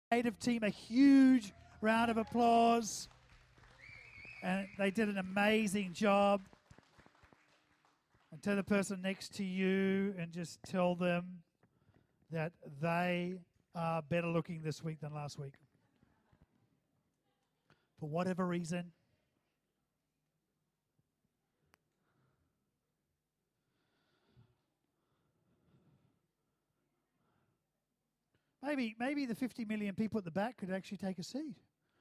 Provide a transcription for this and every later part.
creative team a huge round of applause. And they did an amazing job. And to the person next to you and just tell them that they are better looking this week than last week. For whatever reason. Maybe the 50 million people at the back could actually take a seat.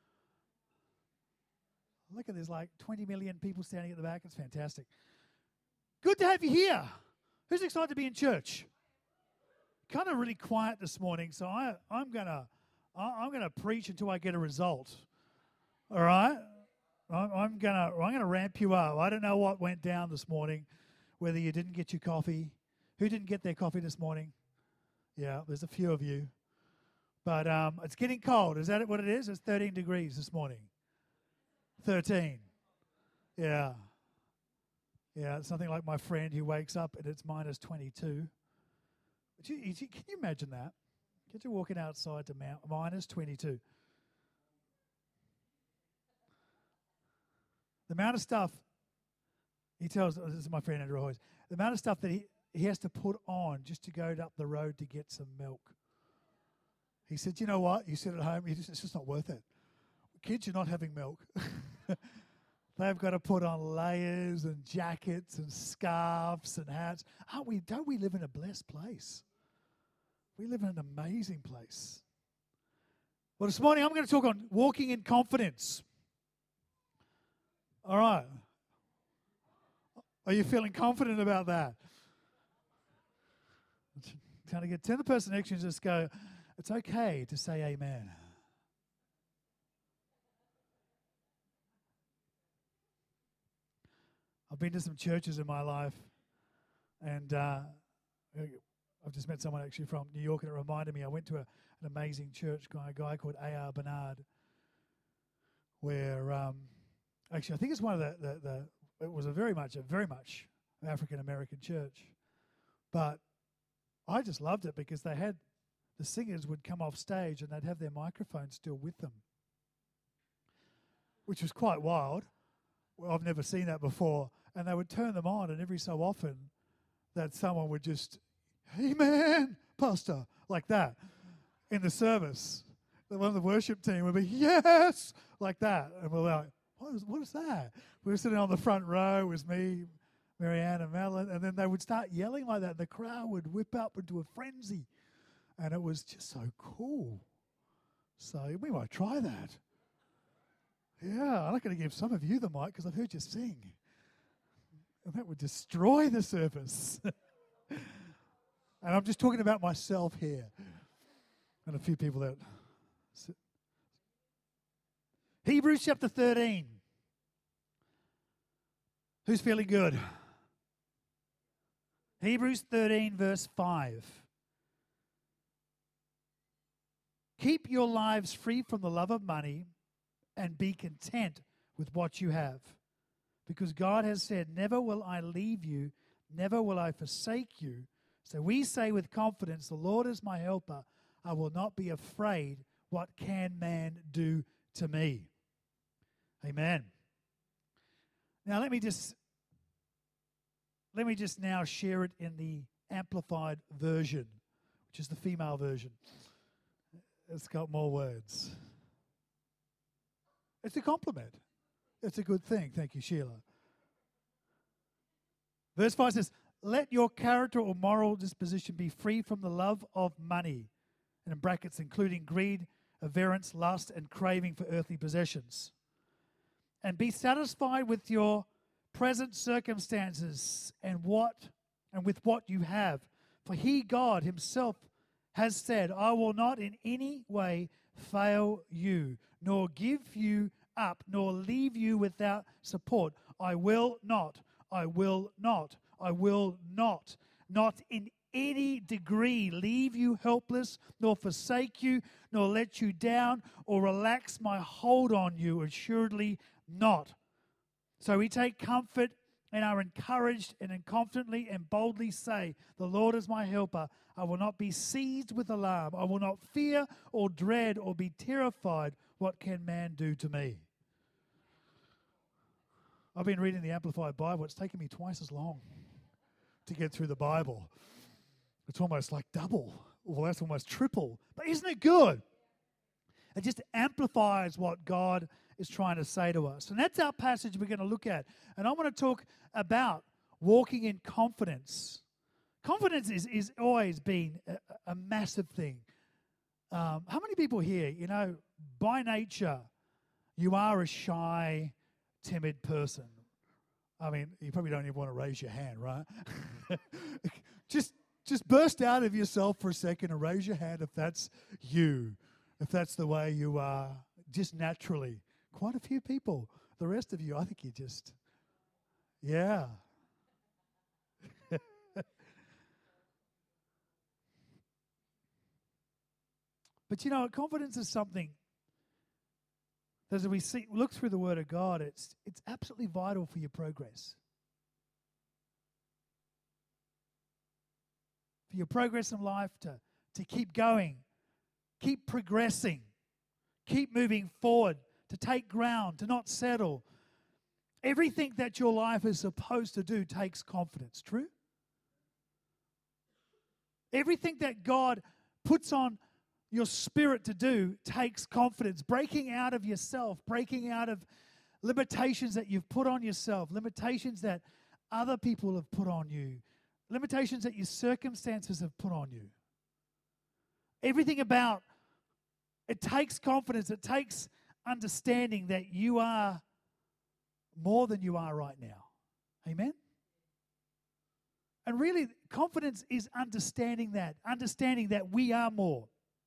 Look at there's like 20 million people standing at the back. It's fantastic. Good to have you here. Who's excited to be in church? Kind of really quiet this morning, so I'm gonna preach until I get a result. All right, I'm gonna ramp you up. I don't know what went down this morning, whether you didn't get your coffee. Who didn't get their coffee this morning? Yeah, there's a few of you. But it's getting cold. Is that what it is? It's 13 degrees this morning. 13. Yeah. Yeah, it's something like my friend who wakes up and it's minus 22. Can you imagine that? Get you walking outside to minus 22. The amount of stuff, this is my friend Andrew Hoyes, the amount of stuff that he has to put on just to go up the road to get some milk. He said, you know what? You sit at home, it's just not worth it. Kids are not having milk. They've got to put on layers and jackets and scarves and hats. Don't we live in a blessed place? We live in an amazing place. Well, this morning I'm going to talk on walking in confidence. All right. Are you feeling confident about that? Trying to turn the person next to you and just go, it's okay to say amen. I've been to some churches in my life, and I've just met someone actually from New York, and it reminded me, I went to an amazing church by a guy called A.R. Bernard, where actually I think it's one of it was a very much African-American church, but I just loved it because the singers would come off stage and they'd have their microphones still with them, which was quite wild. Well, I've never seen that before. And they would turn them on, and every so often that someone would just, amen, pastor, like that in the service. One of the worship team would be, yes, like that. And we're like, what is that? We were sitting on the front row. It was me, Marianne, and Madeline. And then they would start yelling like that. And the crowd would whip up into a frenzy. And it was just so cool. So we might try that. Yeah, I'm not going to give some of you the mic because I've heard you sing. And that would destroy the service. And I'm just talking about myself here. And a few people that... Hebrews chapter 13. Who's feeling good? Hebrews 13 verse 5. Keep your lives free from the love of money and be content with what you have. Because God has said, never will I leave you, never will I forsake you. So we say with confidence, the Lord is my helper. I will not be afraid. What can man do to me? Amen. Now let me just now share it in the amplified version, which is the female version. It's got more words. It's a compliment. It's a good thing. Thank you, Sheila. Verse 5 says, let your character or moral disposition be free from the love of money, and in brackets, including greed, avarice, lust, and craving for earthly possessions. And be satisfied with your present circumstances and with what you have. For he, God himself, has said, I will not in any way fail you, nor give you up, nor leave you without support. I will not, I will not, I will not in any degree leave you helpless, nor forsake you, nor let you down, or relax my hold on you, assuredly not. So we take comfort and are encouraged and confidently and boldly say, the Lord is my helper. I will not be seized with alarm. I will not fear or dread or be terrified. What can man do to me? I've been reading the Amplified Bible. It's taken me twice as long to get through the Bible. It's almost like double. Well, that's almost triple. But isn't it good? It just amplifies what God is trying to say to us. And that's our passage we're going to look at. And I want to talk about walking in confidence. Confidence is always been a massive thing. How many people here, by nature, you are a shy, timid person? I mean, you probably don't even want to raise your hand, right? Just burst out of yourself for a second and raise your hand if that's you, if that's the way you are, just naturally. Quite a few people. The rest of you, I think you just, yeah. But confidence is something that as we look through the Word of God, it's absolutely vital for your progress. For your progress in life to keep going, keep progressing, keep moving forward, to take ground, to not settle. Everything that your life is supposed to do takes confidence. True? Everything that God puts on your spirit to do takes confidence. Breaking out of yourself, breaking out of limitations that you've put on yourself, limitations that other people have put on you, limitations that your circumstances have put on you. Everything about it takes confidence. It takes understanding that you are more than you are right now. Amen? And really, confidence is understanding that we are more.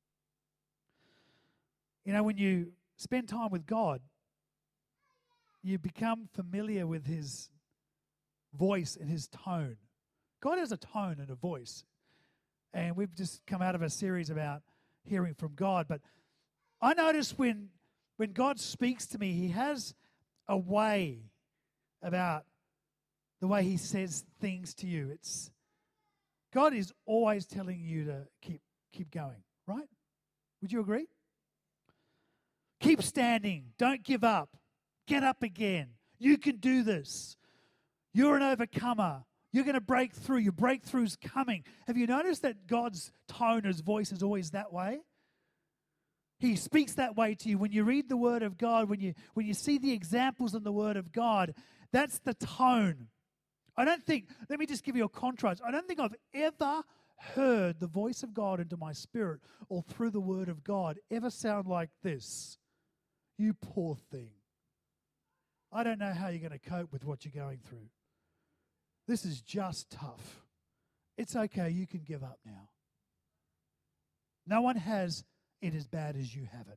When you spend time with God, you become familiar with His voice and His tone. God has a tone and a voice. And we've just come out of a series about hearing from God. But I notice when God speaks to me, He has a way about the way He says things to you. God is always telling you to keep going, right? Would you agree? Keep standing. Don't give up. Get up again. You can do this. You're an overcomer. You're going to break through. Your breakthrough's coming. Have you noticed that God's tone, His voice is always that way? He speaks that way to you. When you read the Word of God, when you see the examples in the Word of God, that's the tone. Let me just give you a contrast. I don't think I've ever heard the voice of God into my spirit or through the Word of God ever sound like this. You poor thing. I don't know how you're going to cope with what you're going through. This is just tough. It's okay, you can give up now. No one has it as bad as you have it.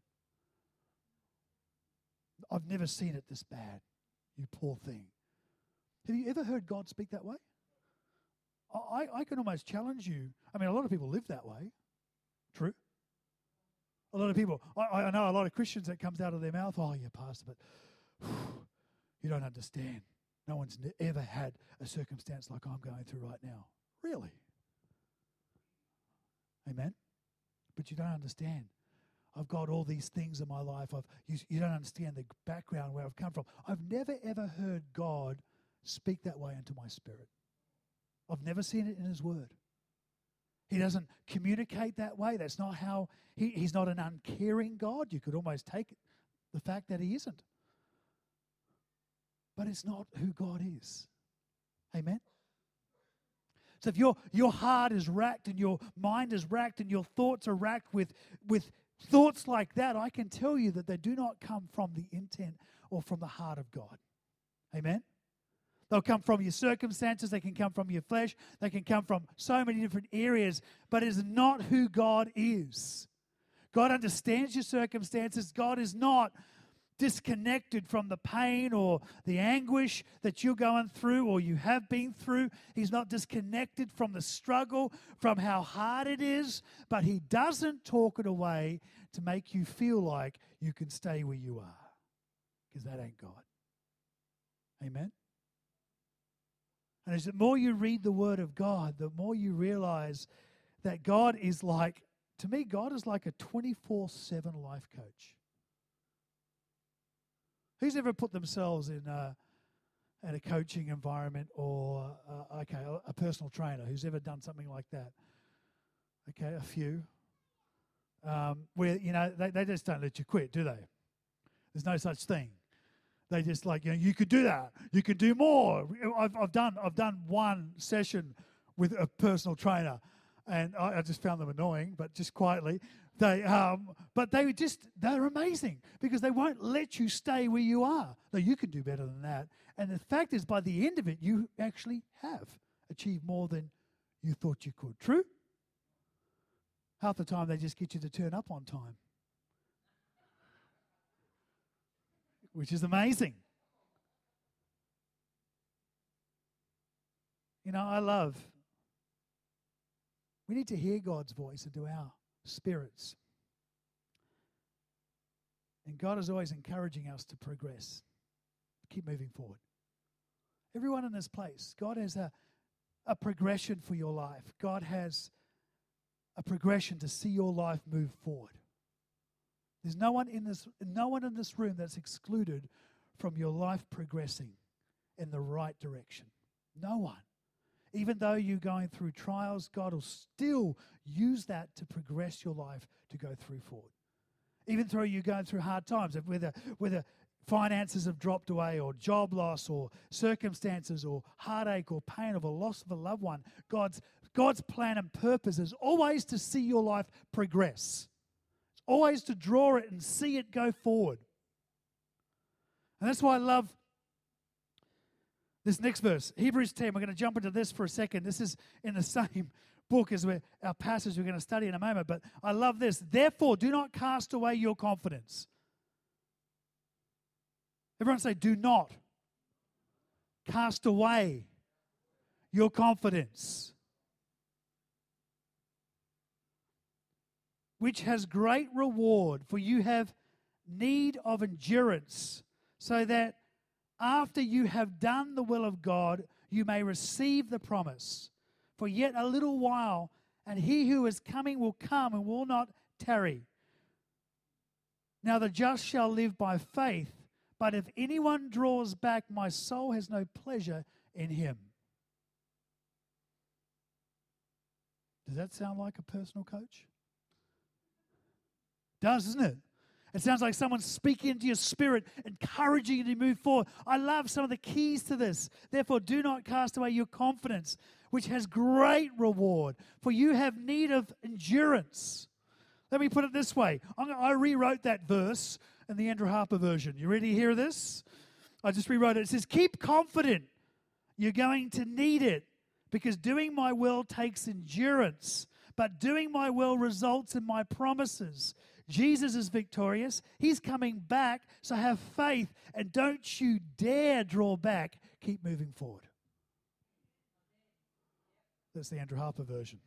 I've never seen it this bad, you poor thing. Have you ever heard God speak that way? I can almost challenge you. I mean, a lot of people live that way. True? A lot of people, I know a lot of Christians that comes out of their mouth, oh, yeah, Pastor, but you don't understand. No one's ever had a circumstance like I'm going through right now. Really? Amen? But you don't understand. I've got all these things in my life. You don't understand the background where I've come from. I've never, ever heard God speak that way into my spirit. I've never seen it in His Word. He doesn't communicate that way. That's not how, He's not an uncaring God. You could almost take the fact that He isn't. But it's not who God is. Amen? So if your heart is racked and your mind is racked and your thoughts are racked with thoughts like that, I can tell you that they do not come from the intent or from the heart of God. Amen? They'll come from your circumstances. They can come from your flesh. They can come from so many different areas. But it is not who God is. God understands your circumstances. God is not disconnected from the pain or the anguish that you're going through or you have been through. He's not disconnected from the struggle, from how hard it is. But He doesn't talk it away to make you feel like you can stay where you are. Because that ain't God. Amen? And as the more you read the Word of God, the more you realize that God is like, to me, God is like a 24/7 life coach. Who's ever put themselves in a coaching environment or, a personal trainer? Who's ever done something like that? Okay, a few. Where, they just don't let you quit, do they? There's no such thing. They just like, you could do that. You could do more. I've done one session with a personal trainer, and I just found them annoying, but just quietly. They're amazing because they won't let you stay where you are. No, you can do better than that. And the fact is, by the end of it, you actually have achieved more than you thought you could. True? Half the time, they just get you to turn up on time, which is amazing. We need to hear God's voice into our spirits. And God is always encouraging us to progress, keep moving forward. Everyone in this place, God has a progression for your life. God has a progression to see your life move forward. There's no one in this room that's excluded from your life progressing in the right direction. No one. Even though you're going through trials, God will still use that to progress your life to go through forward. Even though you're going through hard times, whether finances have dropped away or job loss or circumstances or heartache or pain of a loss of a loved one, God's plan and purpose is always to see your life progress. It's always to draw it and see it go forward. And that's why I love this next verse, Hebrews 10. We're going to jump into this for a second. This is in the same book as our passage we're going to study in a moment. But I love this. Therefore, do not cast away your confidence. Everyone say, do not cast away your confidence, which has great reward, for you have need of endurance, so that after you have done the will of God, you may receive the promise. For yet a little while, and he who is coming will come and will not tarry. Now the just shall live by faith, but if anyone draws back, my soul has no pleasure in him. Does that sound like a personal coach? It does, doesn't it? It sounds like someone speaking into your spirit, encouraging you to move forward. I love some of the keys to this. Therefore, do not cast away your confidence, which has great reward, for you have need of endurance. Let me put it this way. I rewrote that verse in the Andrew Harper version. You ready to hear this? I just rewrote it. It says, keep confident. You're going to need it, because doing my will takes endurance, but doing my will results in my promises. Jesus is victorious. He's coming back, so have faith, and don't you dare draw back. Keep moving forward. That's the Andrew Harper version.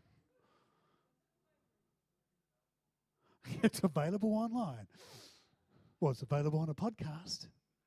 It's available online. Well, it's available on a podcast.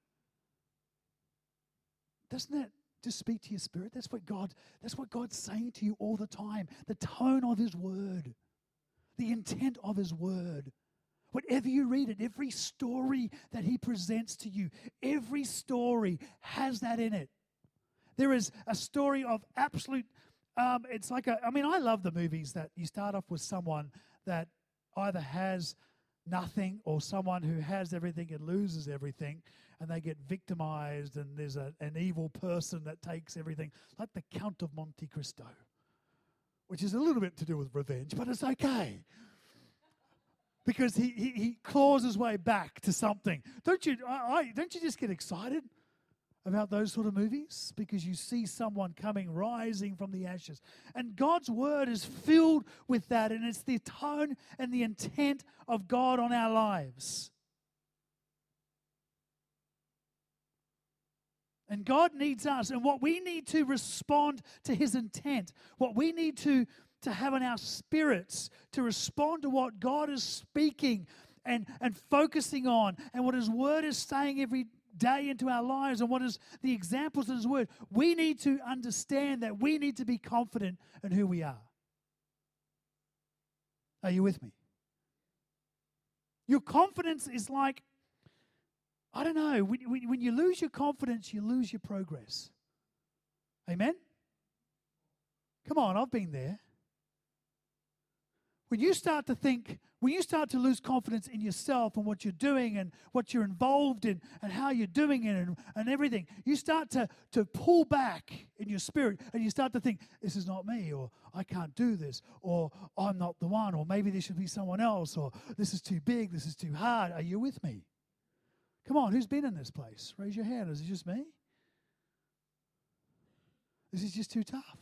Doesn't that just speak to your spirit? That's what God's saying to you all the time. The tone of His word, the intent of His word. Whatever you read it, every story that He presents to you, every story has that in it. There is a story of absolute, I love the movies that you start off with someone that either has nothing or someone who has everything and loses everything, and they get victimized, and there's an evil person that takes everything, like the Count of Monte Cristo, which is a little bit to do with revenge, but it's okay. Because he claws his way back to something. Don't you just get excited about those sort of movies? Because you see someone rising from the ashes. And God's word is filled with that, and it's the tone and the intent of God on our lives. And God needs us, and what we need to respond to His intent, what we need to have in our spirits to respond to what God is speaking and focusing on, and what His word is saying day into our lives and what is the examples of His Word, we need to understand that we need to be confident in who we are. Are you with me? Your confidence is like, I don't know, when you lose your confidence, you lose your progress. Amen? Come on, I've been there. When you start to lose confidence in yourself and what you're doing and what you're involved in and how you're doing it and everything, you start to pull back in your spirit and you start to think, this is not me, or I can't do this, or I'm not the one, or maybe there should be someone else, or this is too big, this is too hard. Are you with me? Come on, who's been in this place? Raise your hand. Is it just me? This is just too tough.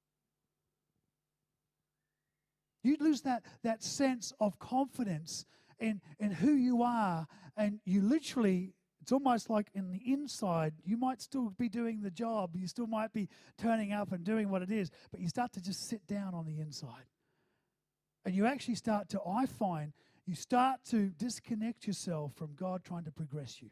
You lose that sense of confidence in who you are, and you literally, it's almost like in the inside, you might still be doing the job, you still might be turning up and doing what it is, but you start to just sit down on the inside. And you actually start to, I find, you start to disconnect yourself from God trying to progress you.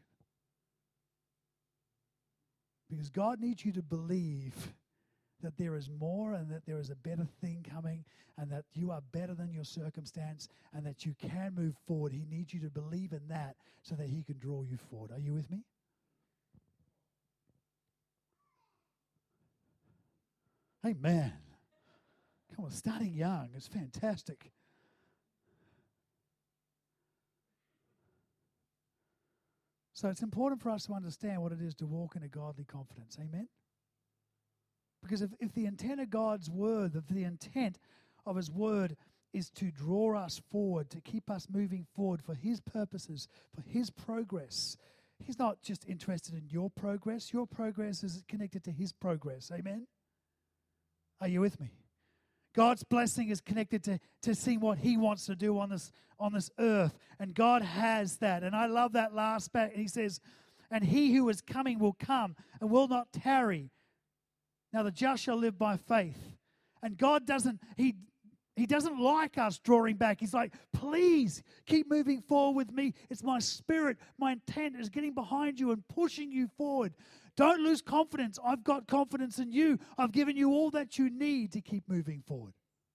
Because God needs you to believe that there is more and that there is a better thing coming and that you are better than your circumstance and that you can move forward. He needs you to believe in that so that He can draw you forward. Are you with me? Amen. Come on, starting young is fantastic. So it's important for us to understand what it is to walk in a godly confidence. Amen? Because if the intent of God's Word, if the intent of His Word is to draw us forward, to keep us moving forward for His purposes, for His progress, He's not just interested in your progress. Your progress is connected to His progress. Amen? Are you with me? God's blessing is connected to seeing what He wants to do on this earth. And God has that. And I love that last part. He says, and He who is coming will come and will not tarry. Now the just shall live by faith. And God doesn't like us drawing back. He's like, please keep moving forward with me. It's my spirit. My intent is getting behind you and pushing you forward. Don't lose confidence. I've got confidence in you. I've given you all that you need to keep moving forward.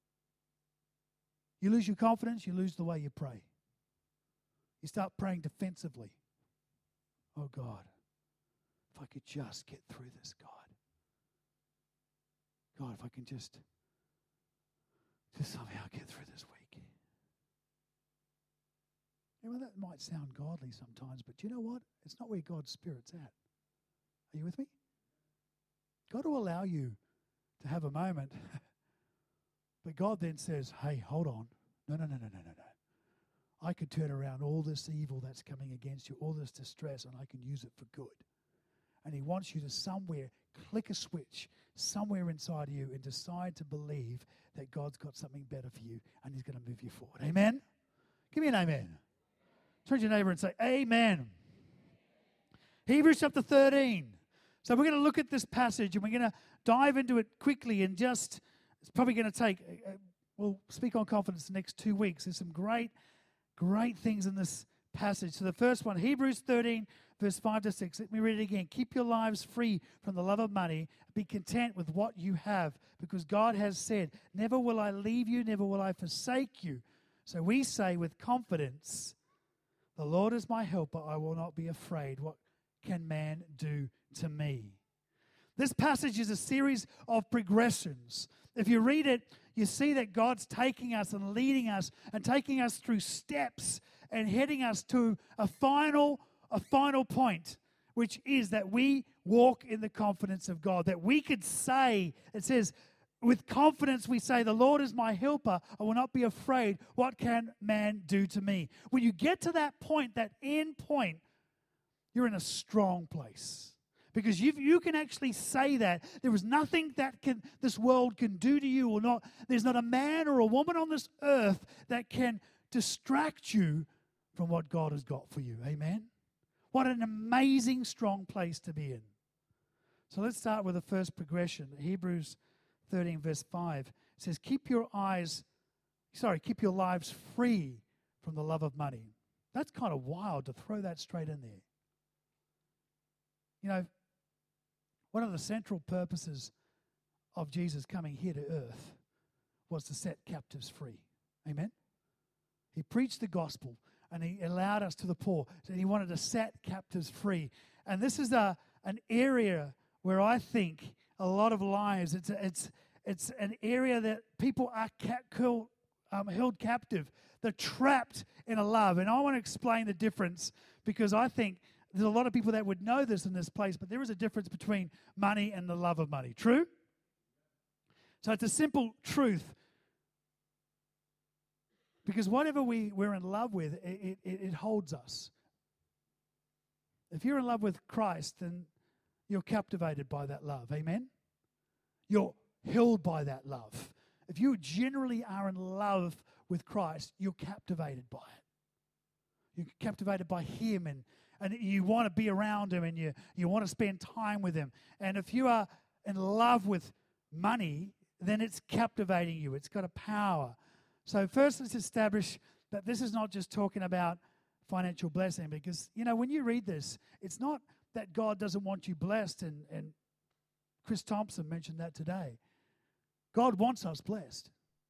You lose your confidence, you lose the way you pray. You start praying defensively. Oh God, if I could just get through this, God. God, if I can just somehow get through this week. You know, that might sound godly sometimes, but you know what? It's not where God's Spirit's at. Are you with me? God will allow you to have a moment, but God then says, hey, hold on. No. I could turn around all this evil that's coming against you, all this distress, and I can use it for good. And He wants you to somewhere click a switch somewhere inside of you and decide to believe that God's got something better for you and He's going to move you forward. Amen? Give me an amen. Turn to your neighbor and say, amen. Hebrews chapter 13. So we're going to look at this passage and we're going to dive into it quickly and just, it's probably going to take, we'll speak on confidence the next 2 weeks. There's some great things in this passage. So the first one, Hebrews 13, verse 5 to 6. Let me read it again. Keep your lives free from the love of money. Be content with what you have, because God has said, never will I leave you, never will I forsake you. So we say with confidence, the Lord is my helper. I will not be afraid. What can man do to me? This passage is a series of progressions. If you read it, you see that God's taking us and leading us and taking us through steps and heading us to a final point, which is that we walk in the confidence of God. That we could say, it says, with confidence we say, the Lord is my helper. I will not be afraid. What can man do to me? When you get to that point, that end point, you're in a strong place. Because you can actually say that. There is nothing that this world can do to you or not. There's not a man or a woman on this earth that can distract you from what God has got for you. Amen? What an amazing, strong place to be in. So let's start with the first progression. Hebrews 13, verse 5. It says, keep your lives free from the love of money. That's kind of wild to throw that straight in there. You know, one of the central purposes of Jesus coming here to earth was to set captives free. Amen? He preached the gospel and he allowed us to the poor. And he wanted to set captives free. And this is an area where I think a lot of lives, it's an area that people are held captive. They're trapped in a love. And I want to explain the difference because I think there's a lot of people that would know this in this place, but there is a difference between money and the love of money. True? So it's a simple truth. Because whatever we're in love with, it holds us. If you're in love with Christ, then you're captivated by that love. Amen? You're held by that love. If you generally are in love with Christ, you're captivated by it. You're captivated by Him and you want to be around Him and you want to spend time with Him. And if you are in love with money, then it's captivating you. It's got a power. So first let's establish that this is not just talking about financial blessing because, you know, when you read this, it's not that God doesn't want you blessed, and Chris Thompson mentioned that today. God wants us blessed.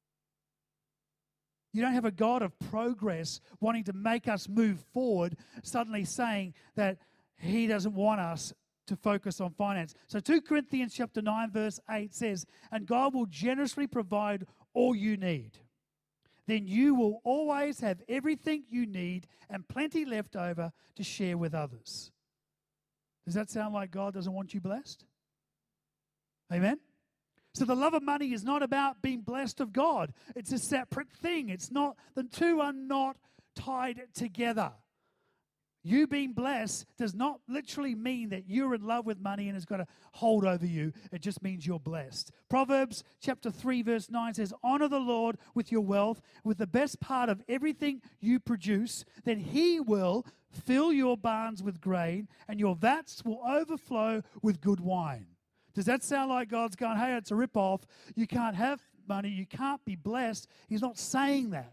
You don't have a God of progress wanting to make us move forward, suddenly saying that He doesn't want us to focus on finance. So 2 Corinthians chapter 9 verse 8 says, "And God will generously provide all you need. Then you will always have everything you need and plenty left over to share with others." Does that sound like God doesn't want you blessed? Amen? So the love of money is not about being blessed of God. It's a separate thing. It's not, the two are not tied together. You being blessed does not literally mean that you're in love with money and it's got a hold over you. It just means you're blessed. Proverbs chapter 3 verse 9 says, "Honor the Lord with your wealth, with the best part of everything you produce. Then He will fill your barns with grain and your vats will overflow with good wine." Does that sound like God's going, hey, it's a ripoff. You can't have money. You can't be blessed. He's not saying that.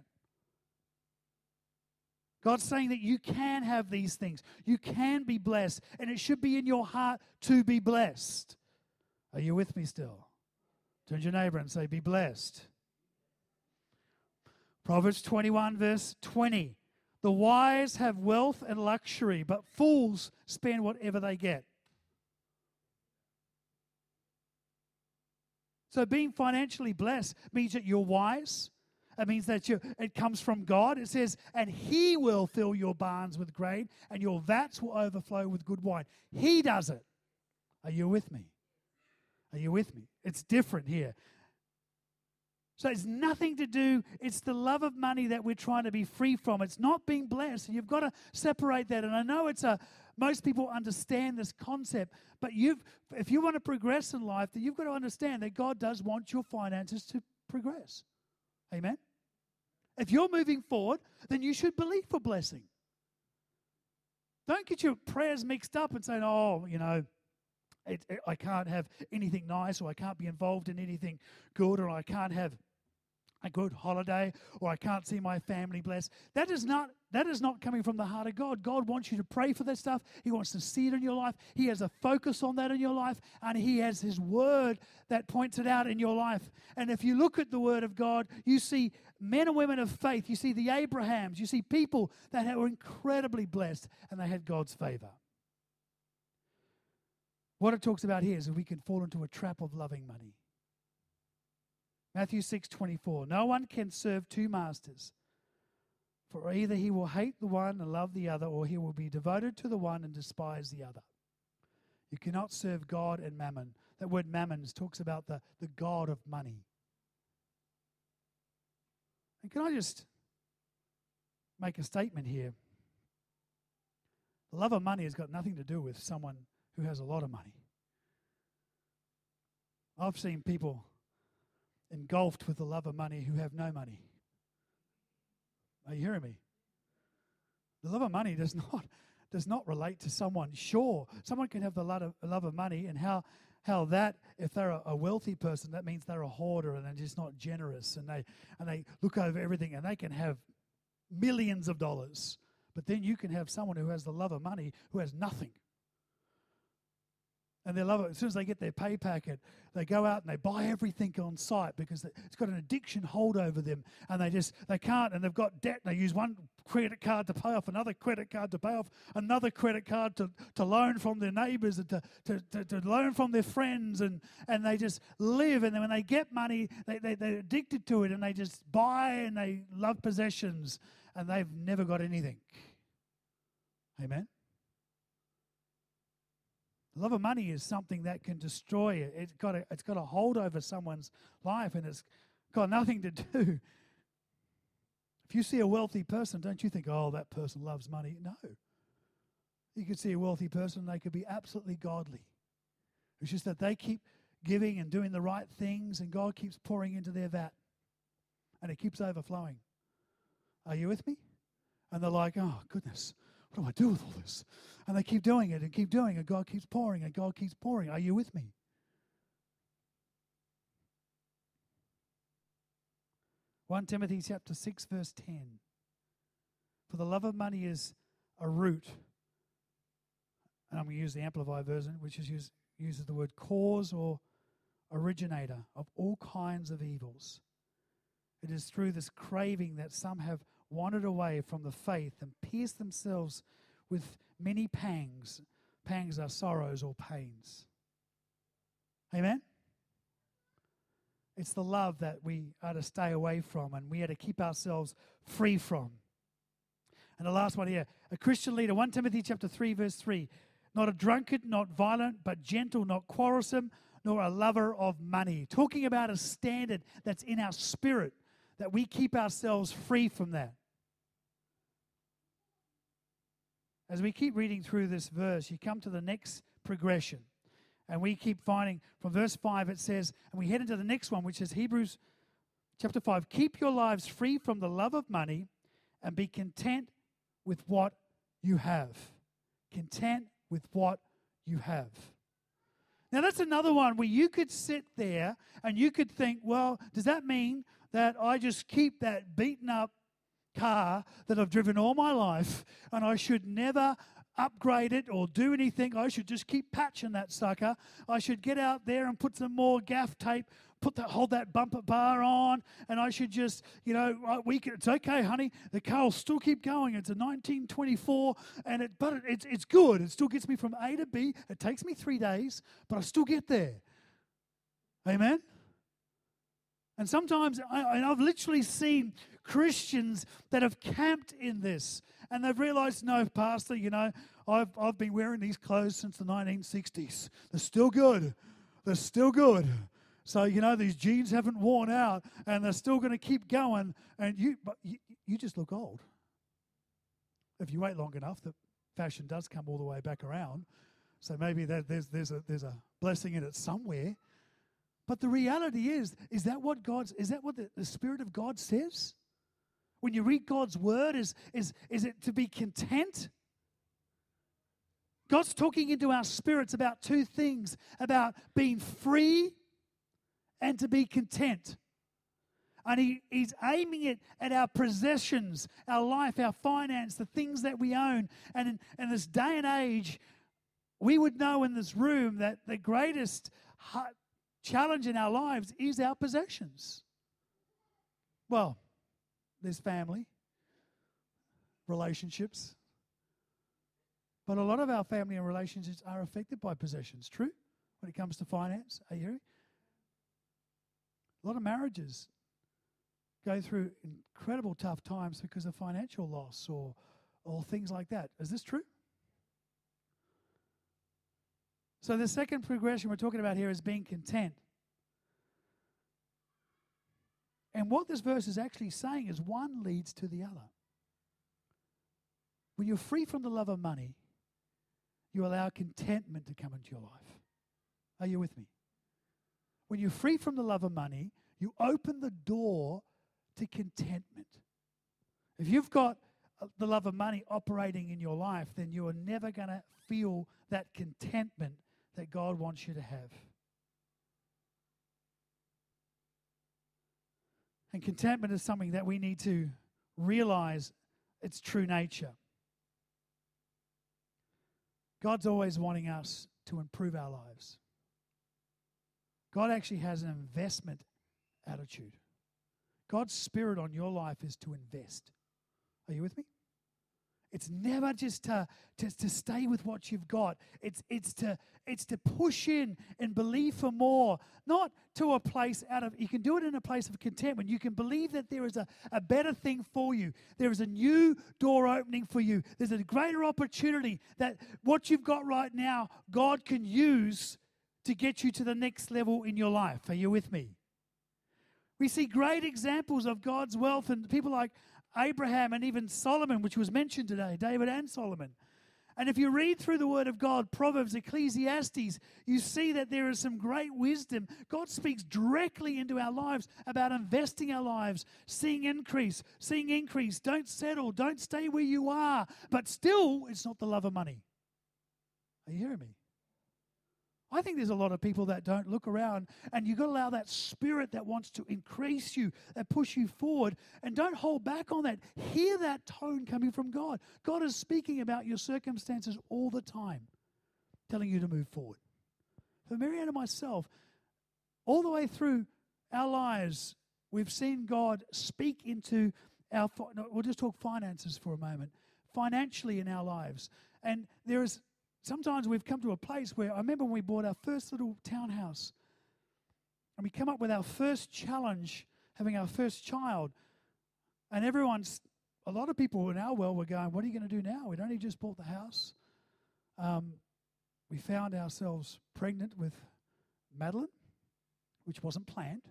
God's saying that you can have these things. You can be blessed. And it should be in your heart to be blessed. Are you with me still? Turn to your neighbor and say, be blessed. Proverbs 21 verse 20. "The wise have wealth and luxury, but fools spend whatever they get." So being financially blessed means that you're wise. It means that it comes from God. It says, "And He will fill your barns with grain, and your vats will overflow with good wine." He does it. Are you with me? Are you with me? It's different here. So it's nothing to do, it's the love of money that we're trying to be free from. It's not being blessed. And you've got to separate that. And I know most people understand this concept, but if you want to progress in life, then you've got to understand that God does want your finances to progress. Amen? If you're moving forward, then you should believe for blessing. Don't get your prayers mixed up and saying, oh, you know, I can't have anything nice, or I can't be involved in anything good, or I can't have a good holiday, or I can't see my family blessed. That is not coming from the heart of God. God wants you to pray for that stuff. He wants to see it in your life. He has a focus on that in your life, and He has His word that points it out in your life. And if you look at the word of God, you see men and women of faith. You see the Abrahams. You see people that were incredibly blessed, and they had God's favor. What it talks about here is that we can fall into a trap of loving money. Matthew 6:24. "No one can serve two masters, for either he will hate the one and love the other, or he will be devoted to the one and despise the other." You cannot serve God and mammon. That word mammon talks about the god of money. And can I just make a statement here? The love of money has got nothing to do with someone who has a lot of money. I've seen people engulfed with the love of money who have no money. Are you hearing me? The love of money does not relate to someone. Sure, someone can have the love of money, and how that, if they're a wealthy person, that means they're a hoarder and they're just not generous, and they look over everything, and they can have millions of dollars. But then you can have someone who has the love of money who has nothing. And they love it. As soon as they get their pay packet, they go out and they buy everything on site because it's got an addiction hold over them. And they can't, and they've got debt. And they use one credit card to pay off another credit card to pay off another credit card to loan from their neighbours and to loan from their friends. And they just live. And then when they get money, they're addicted to it. And they just buy and they love possessions. And they've never got anything. Amen? The love of money is something that can destroy it. It's got a hold over someone's life, and it's got nothing to do. If you see a wealthy person, don't you think, oh, that person loves money? No. You could see a wealthy person, they could be absolutely godly. It's just that they keep giving and doing the right things, and God keeps pouring into their vat, and it keeps overflowing. Are you with me? And they're like, oh, goodness, what do I do with all this? And they keep doing it and keep doing it, and God keeps pouring, and God keeps pouring. Are you with me? 1 Timothy chapter 6, verse 10. For the love of money is a root, and I'm going to use the Amplified version, which uses the word cause or originator of all kinds of evils. It is through this craving that some have wandered away from the faith and pierced themselves with many pangs. Pangs are sorrows or pains. Amen? It's the love that we are to stay away from and we are to keep ourselves free from. And the last one here, a Christian leader, 1 Timothy chapter 3, verse 3. Not a drunkard, not violent, but gentle, not quarrelsome, nor a lover of money. Talking about a standard that's in our spirit, that we keep ourselves free from that. As we keep reading through this verse, you come to the next progression. And we keep finding from verse 5 it says, and we head into the next one, which is Hebrews chapter 5. Keep your lives free from the love of money and be content with what you have. Content with what you have. Now that's another one where you could sit there and you could think, well, does that mean that I just keep that beaten up car that I've driven all my life and I should never upgrade it or do anything? I should just keep patching that sucker. I should get out there and put some more gaff tape, hold that bumper bar on, and I should just, it's okay, honey. The car will still keep going. It's a 1924, but it's good. It still gets me from A to B. It takes me 3 days, but I still get there. Amen? And sometimes I've literally seen Christians that have camped in this, and they've realized, no, Pastor, I've been wearing these clothes since the 1960s. They're still good. They're still good. So, these jeans haven't worn out, and they're still going to keep going, and you just look old. If you wait long enough, the fashion does come all the way back around. So maybe there's a blessing in it somewhere. But the reality is that what the Spirit of God says? When you read God's word, is it to be content? God's talking into our spirits about two things, about being free and to be content. And he's aiming it at our possessions, our life, our finance, the things that we own. And in this day and age, we would know in this room that the greatest challenge in our lives is our possessions. Well, there's family, relationships. But a lot of our family and relationships are affected by possessions. True? When it comes to finance. Are you hearing? A lot of marriages go through incredible tough times because of financial loss or things like that. Is this true? So the second progression we're talking about here is being content. And what this verse is actually saying is one leads to the other. When you're free from the love of money, you allow contentment to come into your life. Are you with me? When you're free from the love of money, you open the door to contentment. If you've got the love of money operating in your life, then you are never going to feel that contentment that God wants you to have. And contentment is something that we need to realize its true nature. God's always wanting us to improve our lives. God actually has an investment attitude. God's Spirit on your life is to invest. Are you with me? It's never just to stay with what you've got. It's to push in and believe for more, not to a place you can do it in a place of contentment. You can believe that there is a better thing for you. There is a new door opening for you. There's a greater opportunity that what you've got right now, God can use to get you to the next level in your life. Are you with me? We see great examples of God's wealth and people like Abraham and even Solomon, which was mentioned today, David and Solomon. And if you read through the Word of God, Proverbs, Ecclesiastes, you see that there is some great wisdom. God speaks directly into our lives about investing our lives, seeing increase. Don't settle. Don't stay where you are. But still, it's not the love of money. Are you hearing me? I think there's a lot of people that don't look around, and you've got to allow that spirit that wants to increase you, that push you forward, and don't hold back on that. Hear that tone coming from God. God is speaking about your circumstances all the time, telling you to move forward. For Marianne and myself, all the way through our lives, we've seen God speak into we'll just talk finances for a moment, financially in our lives. And there is sometimes we've come to a place where I remember when we bought our first little townhouse and we come up with our first challenge, having our first child, and a lot of people in our world were going, what are you going to do now? We'd only just bought the house. We found ourselves pregnant with Madeline, which wasn't planned.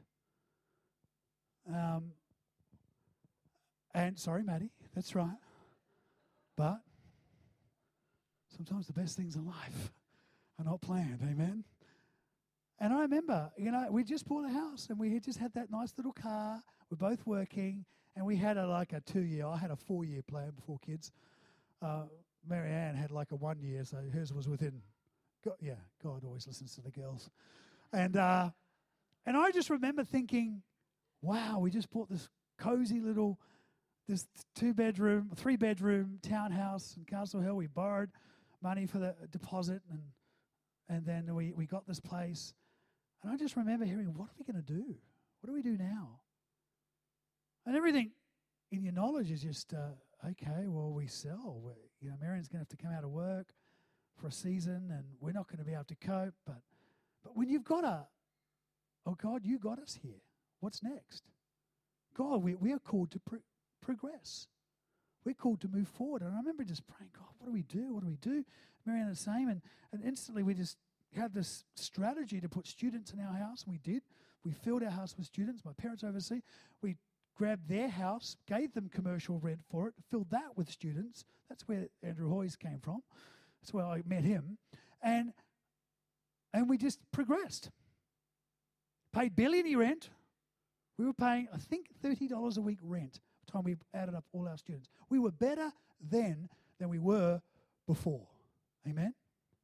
And sorry, Maddie, that's right. But sometimes the best things in life are not planned, amen? And I remember, we just bought a house and we had just had that nice little car. We're both working and we had a 2-year, I had a 4-year plan before kids. Marianne had like a 1 year, so hers was within, God always listens to the girls. And I just remember thinking, wow, we just bought this cozy little, this 3-bedroom townhouse in Castle Hill. We borrowed money for the deposit, and then we got this place. And I just remember hearing, what are we going to do? What do we do now? And everything in your knowledge is just, okay, well, we sell. Marianne's going to have to come out of work for a season, and we're not going to be able to cope. But when you've got oh, God, you got us here. What's next? God, we are called to progress. We're called to move forward. And I remember just praying, God, what do we do? What do we do? Marianne the same. And instantly we just had this strategy to put students in our house. And we did. We filled our house with students. My parents overseas. We grabbed their house, gave them commercial rent for it, filled that with students. That's where Andrew Hoyes came from. That's where I met him. And we just progressed. Paid barely any rent. We were paying, I think, $30 a week rent by the time we added up all our students. We were better then than we were before. Amen?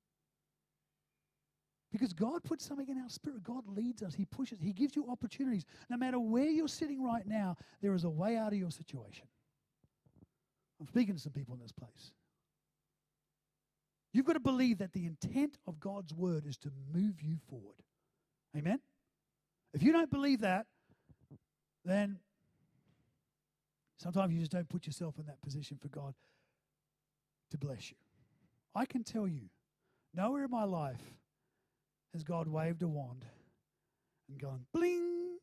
Because God puts something in our spirit. God leads us. He pushes. He gives you opportunities. No matter where you're sitting right now, there is a way out of your situation. I'm speaking to some people in this place. You've got to believe that the intent of God's word is to move you forward. Amen? If you don't believe that, then sometimes you just don't put yourself in that position for God to bless you. I can tell you, nowhere in my life has God waved a wand and gone, bling.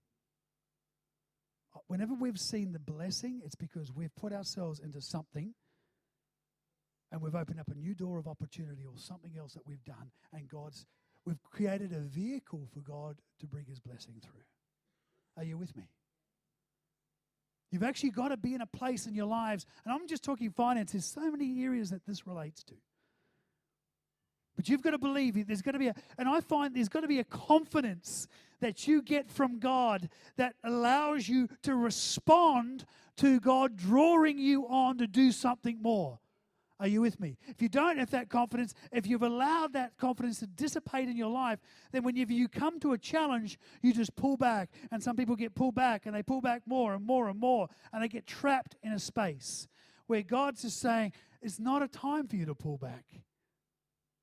Whenever we've seen the blessing, it's because we've put ourselves into something and we've opened up a new door of opportunity or something else that we've done, and we've created a vehicle for God to bring his blessing through. Are you with me? You've actually got to be in a place in your lives, and I'm just talking finances, so many areas that this relates to. But you've got to believe there's got to be and I find there's got to be a confidence that you get from God that allows you to respond to God drawing you on to do something more. Are you with me? If you don't have that confidence, if you've allowed that confidence to dissipate in your life, then whenever you come to a challenge, you just pull back. And some people get pulled back, and they pull back more and more and more, and they get trapped in a space where God's just saying, it's not a time for you to pull back.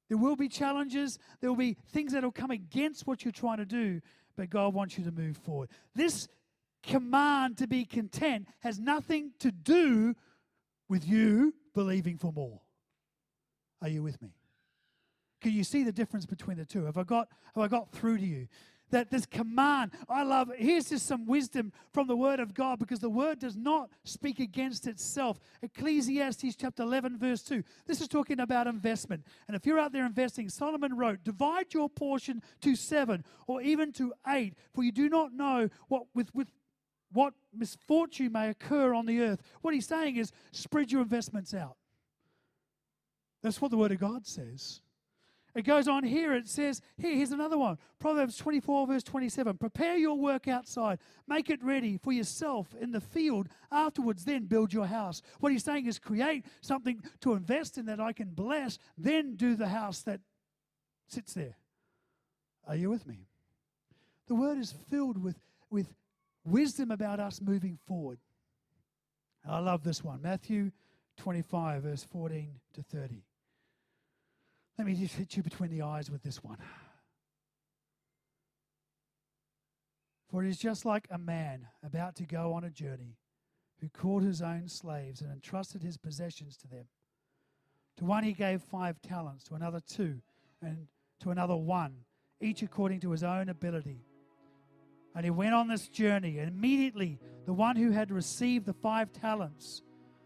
There will be challenges. There will be things that will come against what you're trying to do, but God wants you to move forward. This command to be content has nothing to do with you believing for more. Are you with me? Can you see the difference between the two? Have I got through to you? That this command, here's just some wisdom from the Word of God, because the Word does not speak against itself. Ecclesiastes chapter 11 verse 2. This is talking about investment. And if you're out there investing, Solomon wrote, divide your portion to 7 or even to 8, for you do not know what misfortune may occur on the earth. What he's saying is spread your investments out. That's what the Word of God says. It goes on here, it says, here's another one. Proverbs 24 verse 27. Prepare your work outside. Make it ready for yourself in the field. Afterwards, then build your house. What he's saying is create something to invest in that I can bless, then do the house that sits there. Are you with me? The Word is filled with wisdom about us moving forward. I love this one. Matthew 25 verse 14 to 30. Let me just hit you between the eyes with this one. For it is just like a man about to go on a journey who called his own slaves and entrusted his possessions to them. To one he gave 5 talents, to another 2, and to another 1, each according to his own ability. And he went on this journey, and immediately the one who had received the 5 talents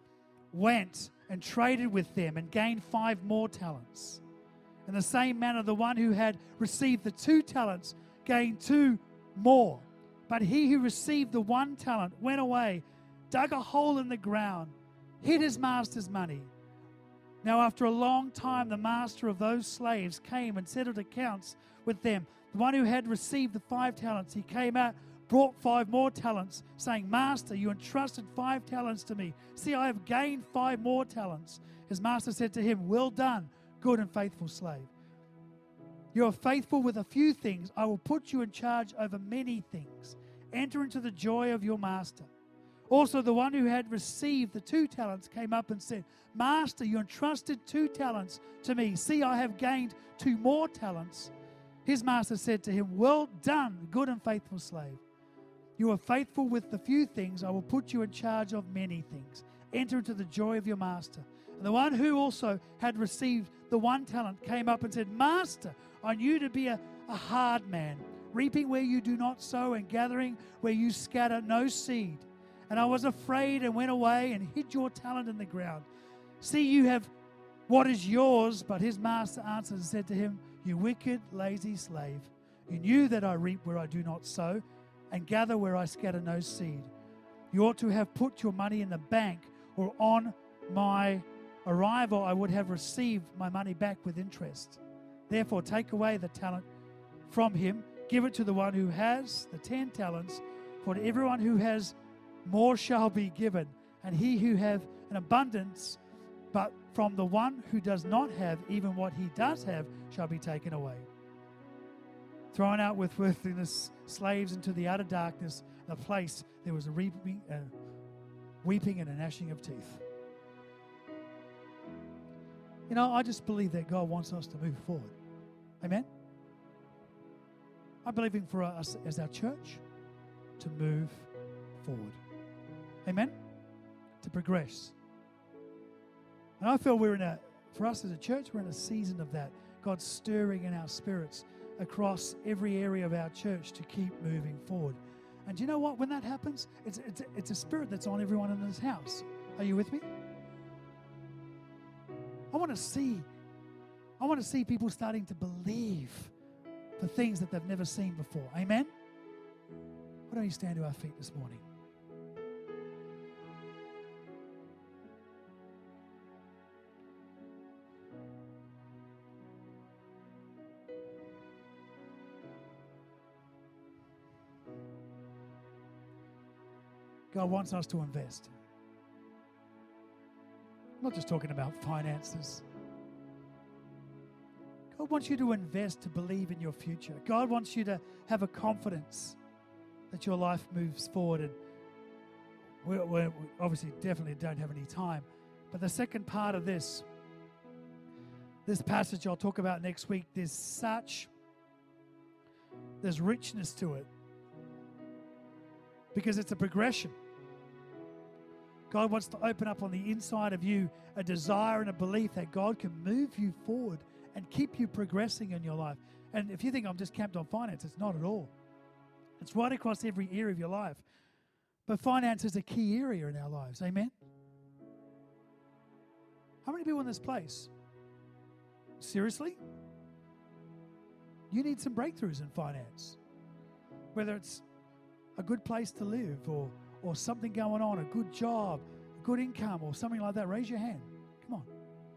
went and traded with them and gained 5 more talents. In the same manner, the one who had received the 2 talents gained 2 more. But he who received the 1 talent went away, dug a hole in the ground, hid his master's money. Now after a long time, the master of those slaves came and settled accounts with them. The one who had received the 5 talents, he came out, brought 5 more talents, saying, Master, you entrusted 5 talents to me. See, I have gained 5 more talents. His master said to him, well done, good and faithful slave. You are faithful with a few things. I will put you in charge over many things. Enter into the joy of your master. Also, the one who had received the 2 talents came up and said, Master, you entrusted 2 talents to me. See, I have gained 2 more talents. His master said to him, well done, good and faithful slave. You are faithful with the few things. I will put you in charge of many things. Enter into the joy of your master. And the one who also had received the 1 talent came up and said, Master, I knew you to be a hard man, reaping where you do not sow and gathering where you scatter no seed. And I was afraid and went away and hid your talent in the ground. See, you have what is yours. But his master answered and said to him, You wicked, lazy slave, you knew that I reap where I do not sow and gather where I scatter no seed. You ought to have put your money in the bank, or on my arrival I would have received my money back with interest. Therefore take away the talent from him, give it to the one who has the 10 talents, for to everyone who has more shall be given, and he who have an abundance, but from the one who does not have, even what he does have shall be taken away. Thrown out with worthless slaves into the utter darkness, the place there was a weeping and a gnashing of teeth. You know, I just believe that God wants us to move forward. Amen? I'm believing for us as our church to move forward. Amen? To progress. And I feel for us as a church, we're in a season of that. God's stirring in our spirits across every area of our church to keep moving forward. And do you know what? When that happens, it's a spirit that's on everyone in this house. Are you with me? I want to see people starting to believe for things that they've never seen before. Amen? Why don't you stand to our feet this morning? God wants us to invest. I'm not just talking about finances. God wants you to invest to believe in your future. God wants you to have a confidence that your life moves forward. And we obviously definitely don't have any time. But the second part of this this passage I'll talk about next week, there's richness to it because it's a progression. God wants to open up on the inside of you a desire and a belief that God can move you forward and keep you progressing in your life. And if you think I'm just camped on finance, it's not at all. It's right across every area of your life. But finance is a key area in our lives. Amen? How many people in this place? Seriously? You need some breakthroughs in finance. Whether it's a good place to live or something going on, a good job, a good income or something like that. Raise your hand. Come on.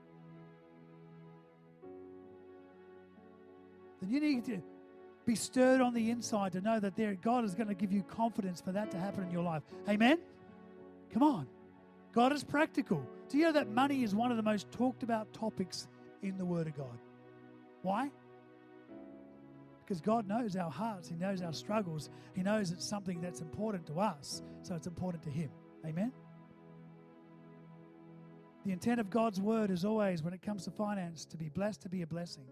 Then you need to be stirred on the inside to know that God is going to give you confidence for that to happen in your life. Amen? Come on. God is practical. Do you know that money is one of the most talked about topics in the Word of God? Why? Because God knows our hearts. He knows our struggles. He knows it's something that's important to us, so it's important to Him. Amen? The intent of God's Word is always, when it comes to finance, to be blessed, to be a blessing.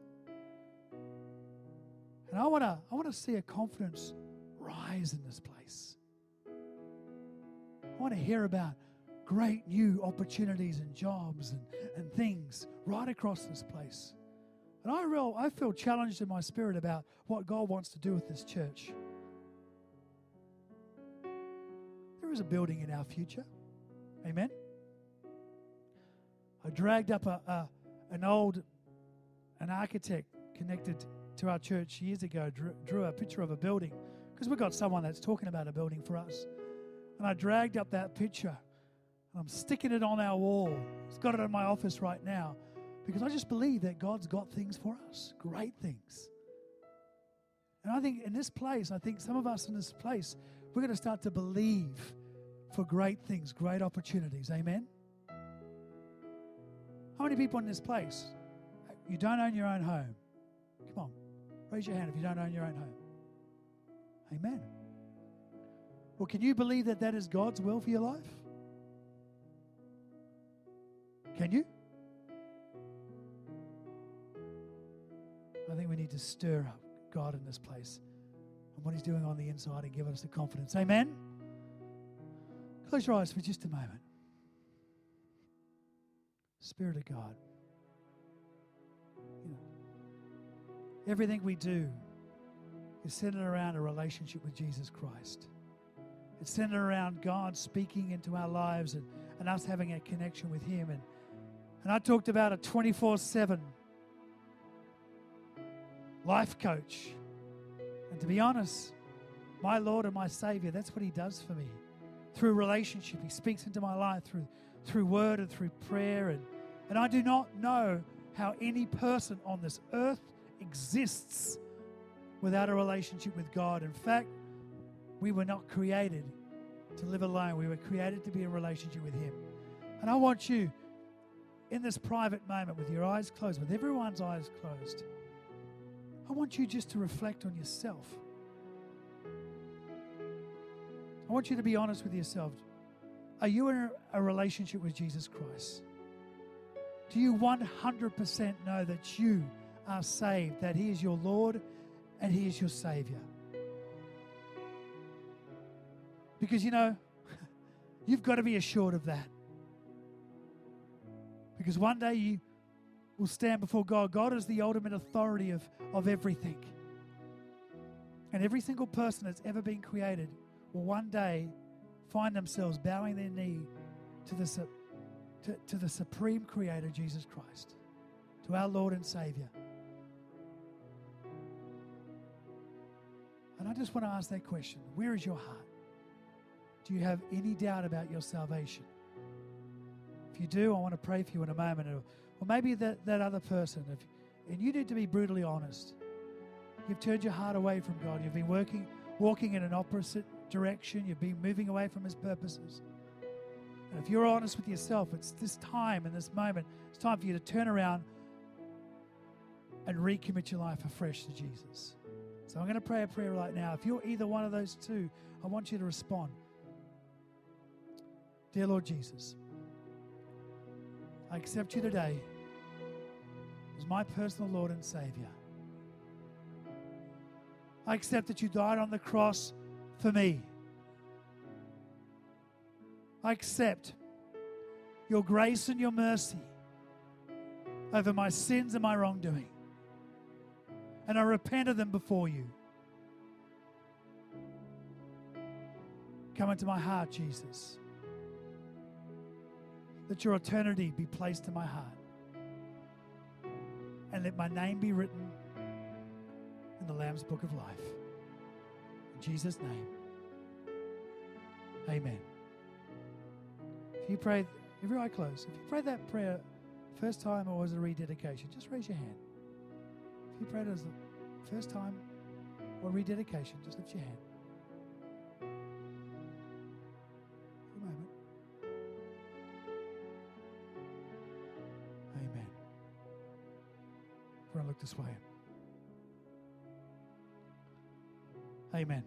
And I want to see a confidence rise in this place. I want to hear about great new opportunities and jobs and things right across this place. And I feel challenged in my spirit about what God wants to do with this church. There is a building in our future. Amen? I dragged up an architect connected to our church years ago, drew a picture of a building, because we've got someone that's talking about a building for us. And I dragged up that picture, and I'm sticking it on our wall. I've got it in my office right now, because I just believe that God's got things for us, great things. And I think in this place, some of us in this place, we're going to start to believe for great things, great opportunities. Amen? How many people in this place, you don't own your own home? Come on, raise your hand if you don't own your own home. Amen. Well, can you believe that that is God's will for your life? Can you? I think we need to stir up God in this place and what He's doing on the inside and give us the confidence. Amen? Close your eyes for just a moment. Spirit of God. Everything we do is centered around a relationship with Jesus Christ. It's centered around God speaking into our lives and us having a connection with Him. And I talked about a 24/7 life coach. And to be honest, my Lord and my Savior, that's what He does for me. Through relationship, He speaks into my life through word and through prayer. And I do not know how any person on this earth exists without a relationship with God. In fact, we were not created to live alone. We were created to be in a relationship with Him. And I want you, in this private moment, with your eyes closed, with everyone's eyes closed, I want you just to reflect on yourself. I want you to be honest with yourself. Are you in a relationship with Jesus Christ? Do you 100% know that you are saved, that He is your Lord and He is your Savior? Because, you've got to be assured of that. Because one day you will stand before God. God is the ultimate authority of everything. And every single person that's ever been created will one day find themselves bowing their knee to the supreme Creator, Jesus Christ, to our Lord and Savior. And I just want to ask that question. Where is your heart? Do you have any doubt about your salvation? If you do, I want to pray for you in a moment. Or maybe that other person. And you need to be brutally honest. You've turned your heart away from God. You've been walking in an opposite direction. You've been moving away from His purposes. And if you're honest with yourself, it's this time and this moment, it's time for you to turn around and recommit your life afresh to Jesus. So I'm going to pray a prayer right now. If you're either one of those two, I want you to respond. Dear Lord Jesus, I accept You today as my personal Lord and Savior. I accept that you died on the cross for me. I accept your grace and your mercy over my sins and my wrongdoing. And I repent of them before you. Come into my heart, Jesus. Let your eternity be placed in my heart. And let my name be written in the Lamb's Book of Life. In Jesus' name, amen. If you prayed, every eye closed, if you prayed that prayer first time or was it a rededication, just raise your hand. If you prayed it as the first time or rededication, just lift your hand. For a moment. Amen. Everyone look this way. Amen.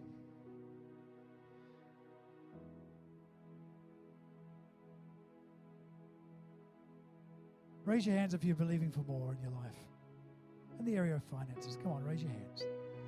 Raise your hands if you're believing for more in your life. In the area of finances, come on, raise your hands.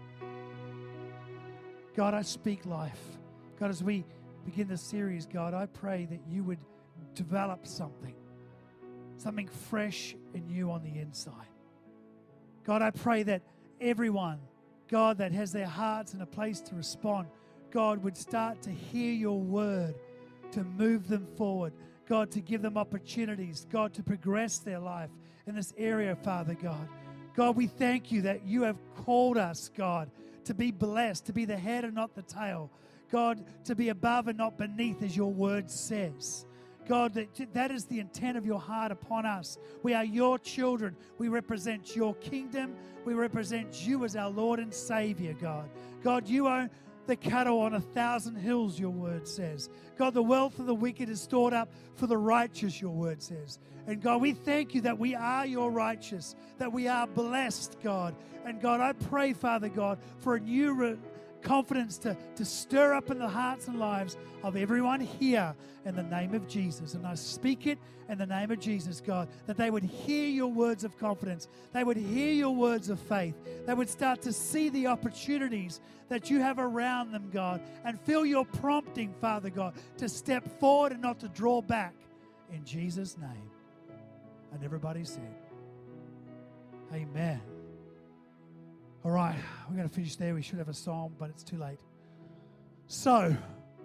God, I speak life. God, as we begin this series, God, I pray that you would develop something fresh in you on the inside. God, I pray that everyone, God, that has their hearts in a place to respond, God, would start to hear your word, to move them forward. God, to give them opportunities, God, to progress their life in this area, Father God. God, we thank you that you have called us, God, to be blessed, to be the head and not the tail. God, to be above and not beneath, as your word says. God, that is the intent of your heart upon us. We are your children. We represent your kingdom. We represent you as our Lord and Savior, God. God, you own the cattle on 1,000 hills, your word says. God, the wealth of the wicked is stored up for the righteous, your word says. And God, we thank you that we are your righteous, that we are blessed, God. And God, I pray, Father God, for a new confidence to stir up in the hearts and lives of everyone here in the name of Jesus. And I speak it in the name of Jesus, God, that they would hear your words of confidence. They would hear your words of faith. They would start to see the opportunities that you have around them, God, and feel your prompting, Father God, to step forward and not to draw back. In Jesus' name. And everybody said, amen. All right, we're going to finish there. We should have a song, but it's too late. So,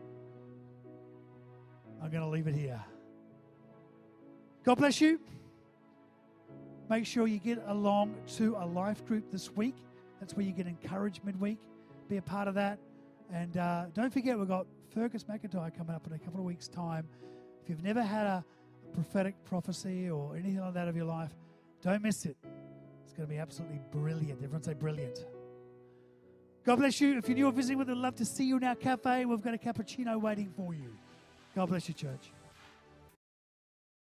I'm going to leave it here. God bless you. Make sure you get along to a life group this week. That's where you get encouraged midweek. Be a part of that. And don't forget, we've got Fergus McIntyre coming up in a couple of weeks' time. If you've never had a prophetic prophecy or anything like that of your life, don't miss it. It's going to be absolutely brilliant. Everyone say brilliant. God bless you. If you're new or visiting, we'd love to see you in our cafe. We've got a cappuccino waiting for you. God bless you, church.